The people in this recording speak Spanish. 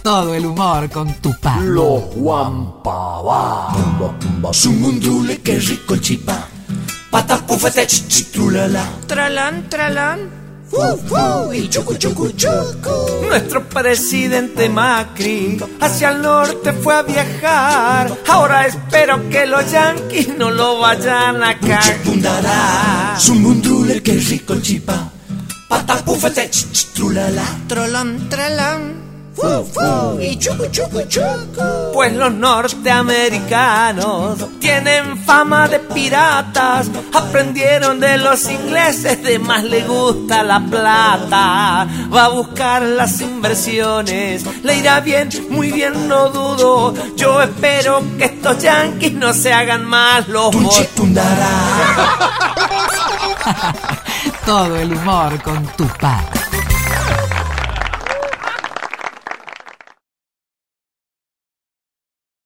Todo el humor con Tupá. Los Guampabá. Sumundule, qué rico el chipá. Patapufete, chichitulala. Tralán, tralán. Y chucu, chucu, chucu. Nuestro presidente Macri hacia el norte fue a viajar. Ahora espero que los yanquis no lo vayan a cagar. Sumundule, qué rico el chipá. Patapufete, chichitulala. Tralán, tralán. Y chucu, chucu, chucu. Pues los norteamericanos tienen fama de piratas. Aprendieron de los ingleses, de más le gusta la plata. Va a buscar las inversiones, le irá bien, muy bien, no dudo. Yo espero que estos yanquis no se hagan más los Tunchitundara. Todo el humor con Tupá.